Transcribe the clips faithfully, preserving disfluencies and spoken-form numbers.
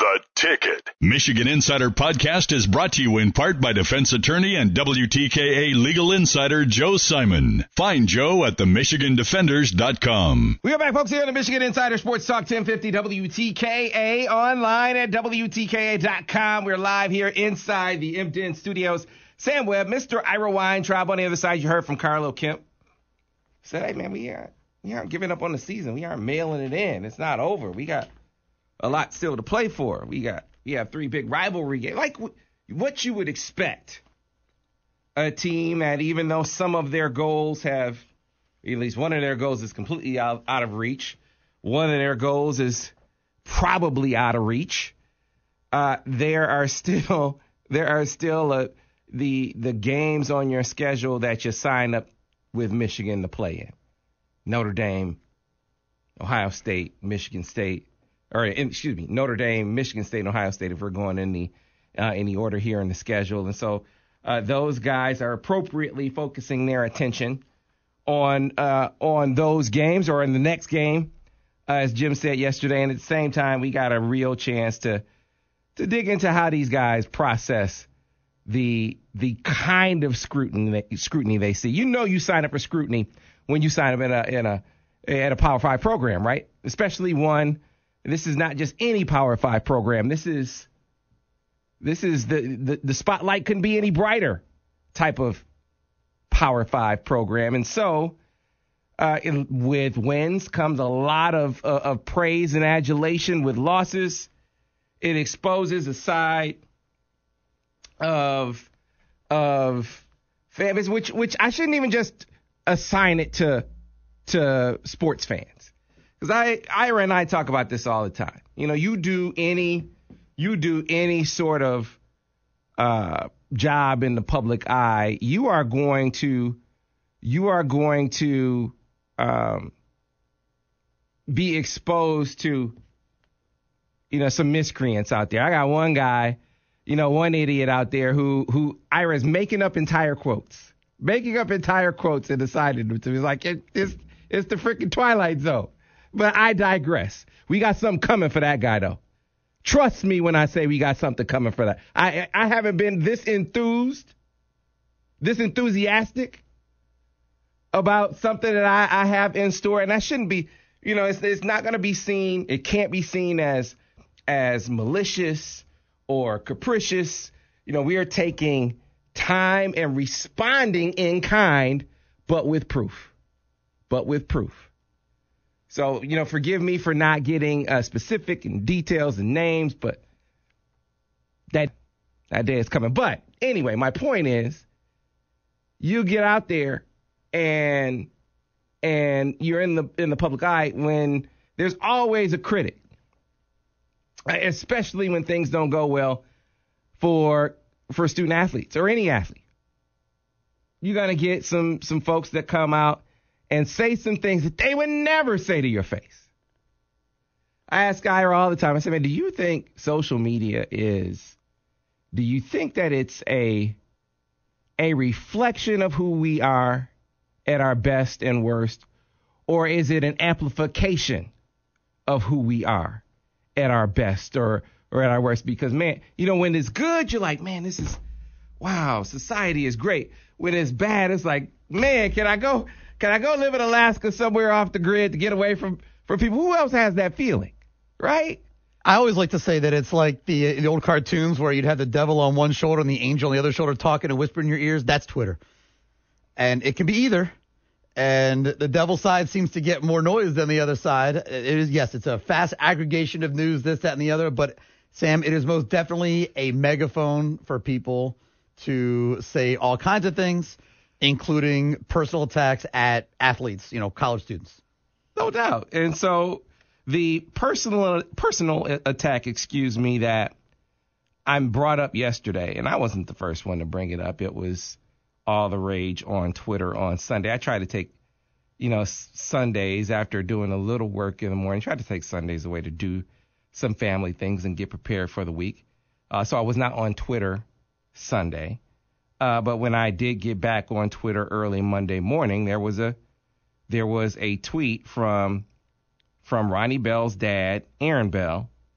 The Ticket. Michigan Insider Podcast is brought to you in part by defense attorney and W T K A legal insider Joe Simon. Find Joe at the michigan defenders dot com. We are back, folks, here on the Michigan Insider Sports Talk ten fifty W T K A, online at W T K A dot com. We're live here inside the Impton Studios. Sam Webb, Mister Ira Weintraub. On the other side, you heard from Carlo Kemp. Said, hey, man, we aren't, we aren't giving up on the season. We aren't mailing it in. It's not over. We got a lot still to play for. We got we have three big rivalry games. Like w- what you would expect a team that, even though some of their goals have, at least one of their goals is completely out, out of reach. One of their goals is probably out of reach. Uh, there are still there are still uh, the the games on your schedule that you sign up with Michigan to play in. Notre Dame, Ohio State, Michigan State. Or excuse me, Notre Dame, Michigan State, and Ohio State, if we're going in the uh, in the order here in the schedule. And so uh, those guys are appropriately focusing their attention on uh, on those games or in the next game, uh, as Jim said yesterday. And at the same time, we got a real chance to to dig into how these guys process the the kind of scrutiny scrutiny they see. You know, you sign up for scrutiny when you sign up in a in a at a Power Five program, right? Especially one. This is not just any Power Five program. This is this is the, the, the spotlight couldn't be any brighter type of Power Five program. And so uh, in, with wins comes a lot of, uh, of praise and adulation. With losses, it exposes a side of of fans, which which I shouldn't even just assign it to to sports fans. Because I, Ira and I talk about this all the time. You know, you do any, you do any sort of uh, job in the public eye, you are going to, you are going to um, be exposed to, you know, some miscreants out there. I got one guy, you know, one idiot out there who, who Ira is making up entire quotes, making up entire quotes and decided to be like, it, it's, it's the freaking Twilight Zone. But I digress. We got something coming for that guy, though. Trust me when I say we got something coming for that. I I haven't been this enthused, this enthusiastic about something that I, I have in store. And I shouldn't be, you know, it's, it's not going to be seen, it can't be seen as as malicious or capricious. You know, we are taking time and responding in kind, but with proof. But with proof. So, you know, forgive me for not getting uh, specific and details and names, but that that day is coming. But anyway, my point is, you get out there and and you're in the in the public eye when there's always a critic, especially when things don't go well for for student athletes or any athlete. You're gonna get some some folks that come out and say some things that they would never say to your face. I ask Ira all the time, I say, man, do you think social media is, do you think that it's a, a reflection of who we are at our best and worst, or is it an amplification of who we are at our best or, or at our worst? Because, man, you know, when it's good, you're like, man, this is, wow, society is great. When it's bad, it's like, man, can I go... Can I go live in Alaska somewhere off the grid to get away from, from people? Who else has that feeling, right? I always like to say that it's like the, the old cartoons where you'd have the devil on one shoulder and the angel on the other shoulder talking and whispering in your ears. That's Twitter. And it can be either. And the devil side seems to get more noise than the other side. It is, yes, it's a fast aggregation of news, this, that, and the other. But, Sam, it is most definitely a megaphone for people to say all kinds of things, including personal attacks at athletes, you know, college students. No doubt. And so the personal personal attack, excuse me, that I'm brought up yesterday, and I wasn't the first one to bring it up. It was all the rage on Twitter on Sunday. I try to take, you know, Sundays after doing a little work in the morning, try to take Sundays away to do some family things and get prepared for the week. Uh, so I was not on Twitter Sunday. Uh, but when I did get back on Twitter early Monday morning, there was a there was a tweet from from Ronnie Bell's dad, Aaron Bell,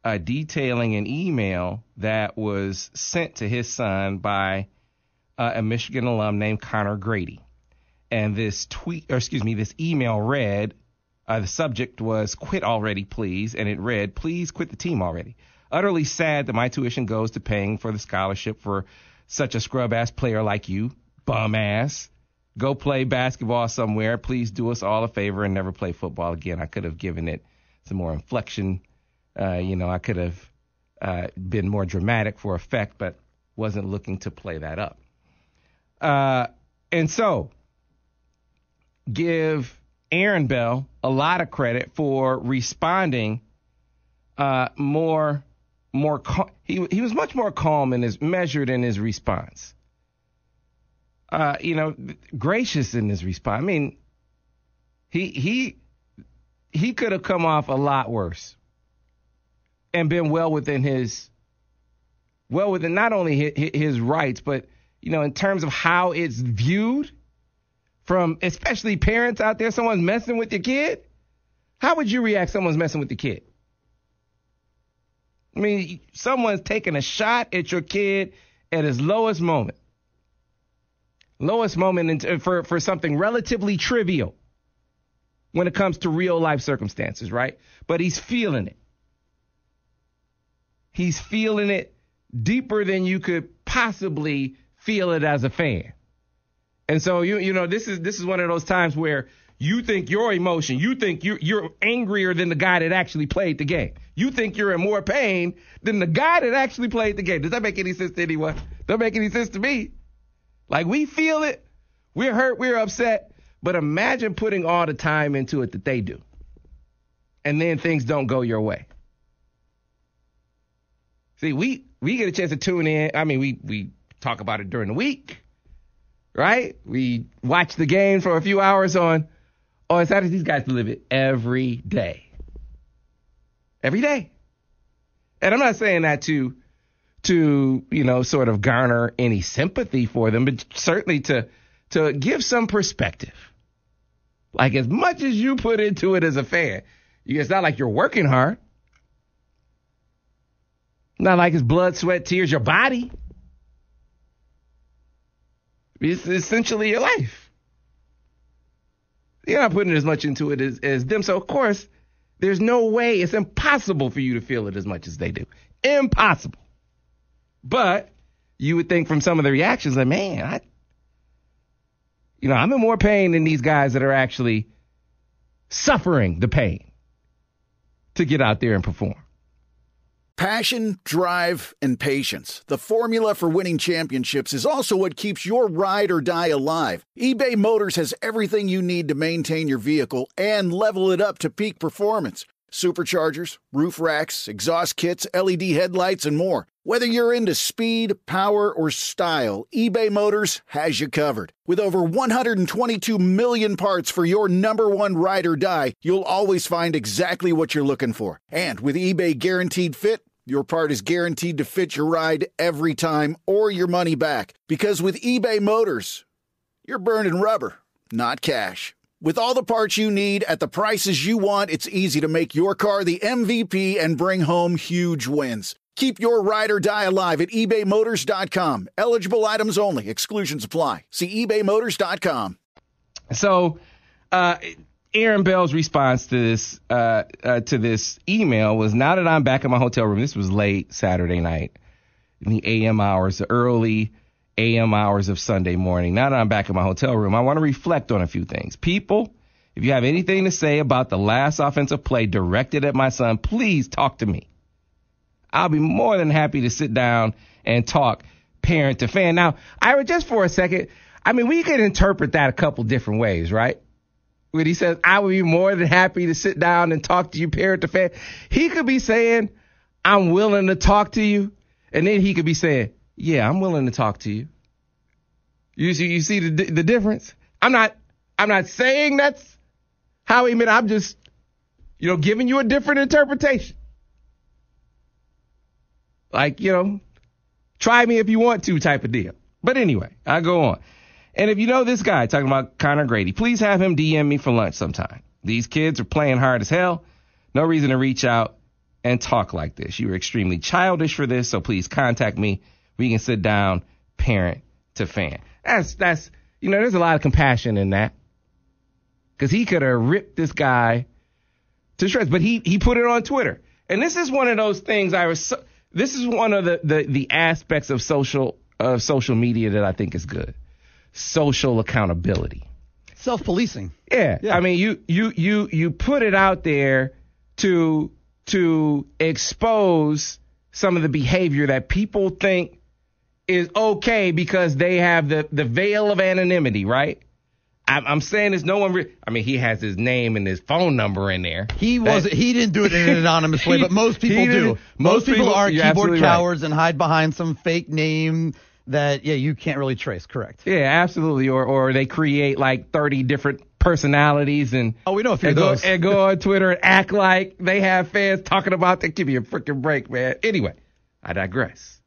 uh, detailing an email that was sent to his son by uh, a Michigan alum named Connor Grady. And this tweet, or excuse me, this email read, uh, the subject was "Quit already, please," and it read, "Please quit the team already. Utterly sad that my tuition goes to paying for the scholarship for such a scrub-ass player like you, bum-ass. Go play basketball somewhere. Please do us all a favor and never play football again." I could have given it some more inflection. Uh, you know, I could have uh, been more dramatic for effect, but wasn't looking to play that up. Uh, and so, give Aaron Bell a lot of credit for responding uh, more, more. Cal- he he was much more calm and is measured in his response. Uh, you know, gracious in his response. I mean, he he he could have come off a lot worse and been well within his, well within not only his, his rights, but you know, in terms of how it's viewed from especially parents out there. Someone's messing with your kid. How would you react? Someone's messing with your kid. I mean, someone's taking a shot at your kid at his lowest moment. Lowest moment in, for, for something relatively trivial when it comes to real life circumstances, right? But he's feeling it. He's feeling it deeper than you could possibly feel it as a fan. And so, you you know, this is this is one of those times where you think your emotion, you think you're, you're angrier than the guy that actually played the game. You think you're in more pain than the guy that actually played the game. Does that make any sense to anyone? Doesn't make any sense to me. Like, we feel it, we're hurt, we're upset, but imagine putting all the time into it that they do. And then things don't go your way. See, we, we get a chance to tune in. I mean, we, we talk about it during the week, right? We watch the game for a few hours on, on Saturday. These guys live it every day. Every day. And I'm not saying that to... to, you know, sort of garner any sympathy for them, but certainly to to give some perspective. Like, as much as you put into it as a fan, it's not like you're working hard. Not like it's blood, sweat, tears, your body. It's essentially your life. You're not putting as much into it as, as them. So, of course, there's no way, it's impossible for you to feel it as much as they do. Impossible. But you would think from some of the reactions, like, man, I, you know, I'm in more pain than these guys that are actually suffering the pain to get out there and perform. Passion, drive, and patience. The formula for winning championships is also what keeps your ride or die alive. eBay Motors has everything you need to maintain your vehicle and level it up to peak performance. Superchargers, roof racks, exhaust kits, L E D headlights, and more. Whether you're into speed, power, or style, eBay Motors has you covered. With over one hundred twenty-two million parts for your number one ride or die, you'll always find exactly what you're looking for. And with eBay Guaranteed Fit, your part is guaranteed to fit your ride every time or your money back. Because with eBay Motors, you're burning rubber, not cash. With all the parts you need at the prices you want, it's easy to make your car the M V P and bring home huge wins. Keep your ride or die alive at ebay motors dot com. Eligible items only. Exclusions apply. See ebay motors dot com. So, uh, Aaron Bell's response to this uh, uh, to this email was, now that I'm back in my hotel room, this was late Saturday night, in the A M hours, the early A M hours of Sunday morning. Now that I'm back in my hotel room, I want to reflect on a few things. People, if you have anything to say about the last offensive play directed at my son, please talk to me. I'll be more than happy to sit down and talk parent to fan. Now, Ira, just for a second, I mean, we could interpret that a couple different ways, right? When he says, I would be more than happy to sit down and talk to you parent to fan, he could be saying, I'm willing to talk to you. And then he could be saying, yeah, I'm willing to talk to you. You see, you see the the difference? I'm not, I'm not saying that's how he meant. I'm just, you know, giving you a different interpretation. Like, you know, try me if you want to type of deal. But anyway, I go on. And if you know this guy, talking about Connor Grady, please have him D M me for lunch sometime. These kids are playing hard as hell. No reason to reach out and talk like this. You are extremely childish for this, so please contact me. We can sit down, parent to fan. That's, that's, you know, there's a lot of compassion in that. Because he could have ripped this guy to shreds, but he, he put it on Twitter. And this is one of those things I was, so, this is one of the, the, the aspects of social, of social media that I think is good. Social accountability. Self-policing. Yeah. yeah. I mean, you, you, you, you put it out there to, to expose some of the behavior that people think is okay because they have the, the veil of anonymity, right? I'm, I'm saying this, no one, re- I mean, he has his name and his phone number in there. He wasn't, he didn't do it in an anonymous way, but most people do. Most, most people, people are keyboard cowards right. and hide behind some fake name that, yeah, you can't really trace, correct? Yeah, absolutely. Or, or they create like thirty different personalities and, oh, we know a few and, of go, those. and go on Twitter and act like they have fans talking about that. Give me a freaking break, man. Anyway, I digress.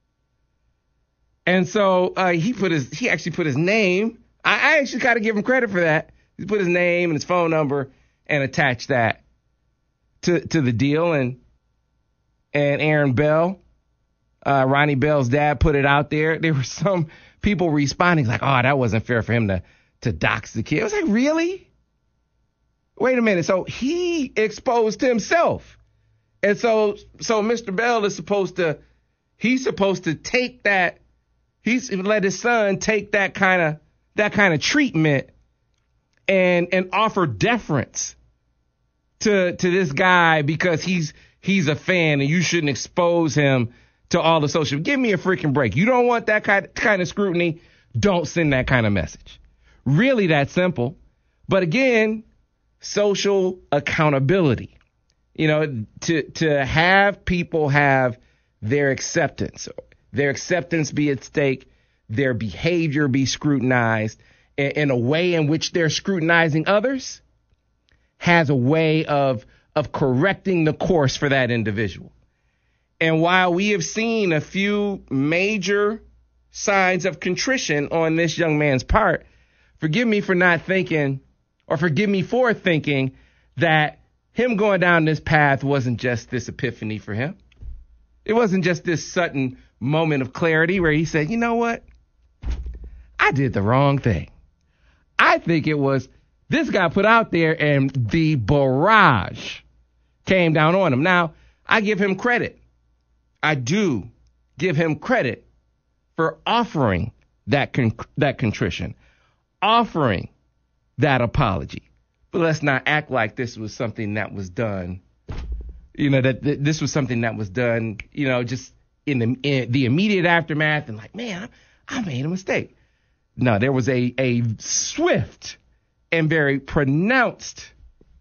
And so uh, he put his, he actually put his name. I, I actually got to give him credit for that. He put his name and his phone number and attached that to to the deal. And and Aaron Bell, uh, Ronnie Bell's dad, put it out there. There were some people responding like, "Oh, that wasn't fair for him to to dox the kid." I was like, "Really? Wait a minute." So he exposed himself, and so so Mister Bell is supposed to he's supposed to take that. He's let his son take that kind of. that kind of treatment and and offer deference to to this guy because he's he's a fan and you shouldn't expose him to all the social. Give me a freaking break. You don't want that kind kind of scrutiny? Don't send that kind of message. Really that simple. But again, social accountability. You know, to to have people have their acceptance, their acceptance be at stake, their behavior be scrutinized in, in a way in which they're scrutinizing others has a way of of correcting the course for that individual. And while we have seen a few major signs of contrition on this young man's part, forgive me for not thinking, or forgive me for thinking that him going down this path wasn't just this epiphany for him. It wasn't just this sudden moment of clarity where he said, you know what? I did the wrong thing. I think it was this guy put out there and the barrage came down on him. Now, I give him credit. I do give him credit for offering that con- that contrition, offering that apology. But let's not act like this was something that was done, you know, that, that this was something that was done, you know, just in the in the immediate aftermath and like, man, I, I made a mistake. No, there was a, a swift and very pronounced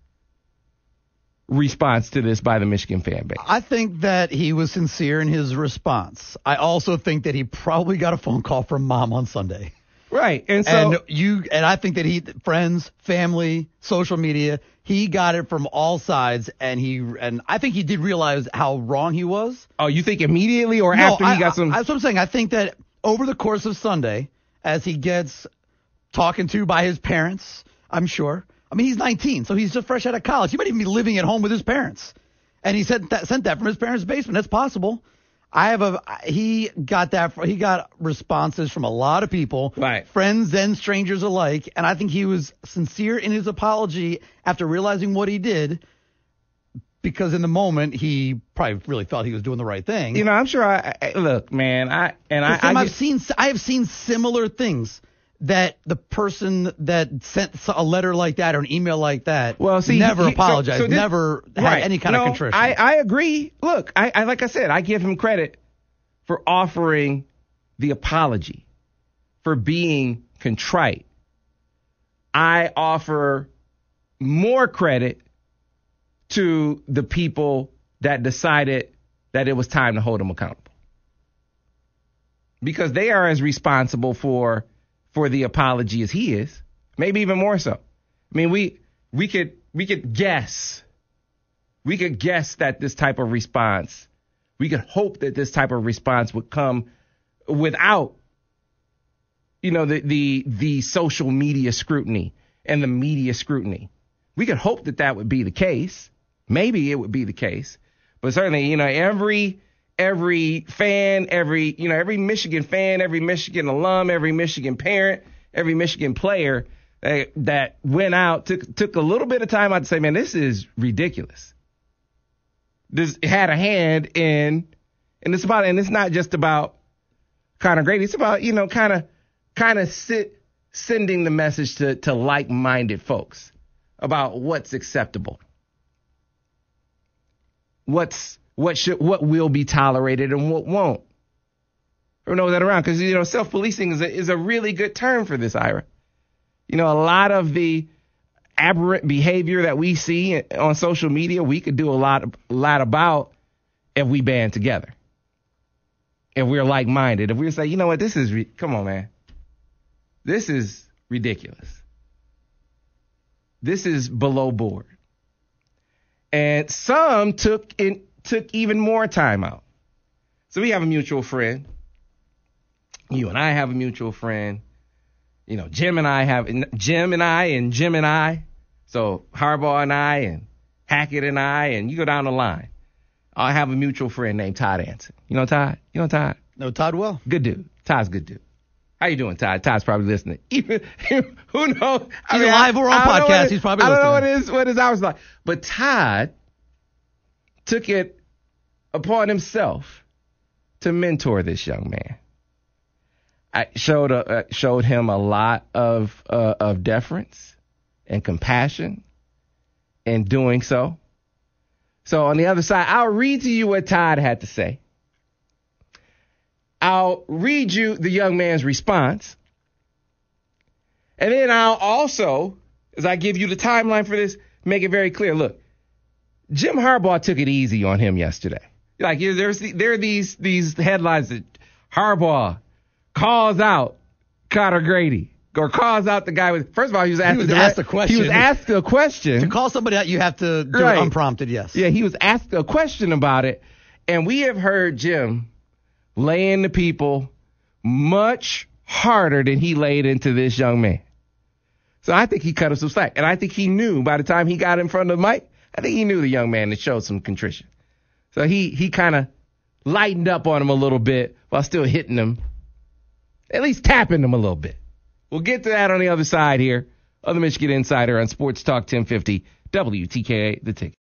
response to this by the Michigan fan base. I think that he was sincere in his response. I also think that he probably got a phone call from mom on Sunday. Right. And so and you and I think that he friends, family, social media, he got it from all sides and he and I think he did realize how wrong he was. Oh, you think immediately or no, after he I, got some I, That's what I'm saying. I think that over the course of Sunday, as he gets talking to by his parents, I'm sure. I mean, he's nineteen, so he's just fresh out of college. He might even be living at home with his parents. And he sent that, sent that from his parents' basement. That's possible. I have a he got that he got responses from a lot of people, right. friends and strangers alike, and I think he was sincere in his apology after realizing what he did, because in the moment he probably really thought he was doing the right thing. You know, I'm sure. I, I look, man, I and I, Sam, I I've seen I have seen similar things that the person that sent a letter like that or an email like that well, see, never he, apologized, so, so this, never had right. any kind no, of contrition. I, I agree. Look, I, I like I said, I give him credit for offering the apology, for being contrite. I offer more credit to the people that decided that it was time to hold him accountable, because they are as responsible for for the apology as he is, maybe even more so. I mean, we we could we could guess, we could guess that this type of response, we could hope that this type of response would come without, you know, the the the social media scrutiny and the media scrutiny. We could hope that that would be the case. Maybe it would be the case. But certainly, you know, every every fan, every you know, every Michigan fan, every Michigan alum, every Michigan parent, every Michigan player that, that went out took took a little bit of time out to say, man, this is ridiculous. This had a hand in, and it's about, and it's not just about Conor Grady. It's about, you know, kind of kind of sit sending the message to to like-minded folks about what's acceptable. What's what should what will be tolerated and what won't. Or know that around, because you know self-policing is a, is a really good term for this, Ira. You know, a lot of the aberrant behavior that we see on social media, we could do a lot a lot about if we band together. If we're like-minded, if we say, you know what, this is re- come on, man, this is ridiculous. This is below board. And some took in, took even more time out. So we have a mutual friend. You and I have a mutual friend. You know, Jim and I have Jim and I and Jim and I. So Harbaugh and I and Hackett and I, and you go down the line. I have a mutual friend named Todd Anson. You know Todd? You know Todd? No, Todd well. Good dude. Todd's a good dude. How you doing, Todd? Todd's probably listening. Even who knows? He's I mean, live or on podcast. It, He's probably I listening. don't know what his what his hours like. But Todd took it upon himself to mentor this young man. I showed a, uh, showed him a lot of uh, of deference and compassion in doing so. So on the other side, I'll read to you what Todd had to say. I'll read you the young man's response. And then I'll also, as I give you the timeline for this, make it very clear. Look, Jim Harbaugh took it easy on him yesterday. Like there's there are these these headlines that Harbaugh calls out Conor Grady or calls out the guy with. First of all, he was asked, he was a, asked a question. He was asked a question. To call somebody out, you have to do right. it unprompted. Yes. Yeah, he was asked a question about it, and we have heard Jim lay into people much harder than he laid into this young man. So I think he cut him some slack. And I think he knew by the time he got in front of the mic, I think he knew the young man that showed some contrition. So he he kind of lightened up on him a little bit while still hitting him, at least tapping him a little bit. We'll get to that on the other side here of the Michigan Insider on Sports Talk ten fifty W T K A, The Ticket.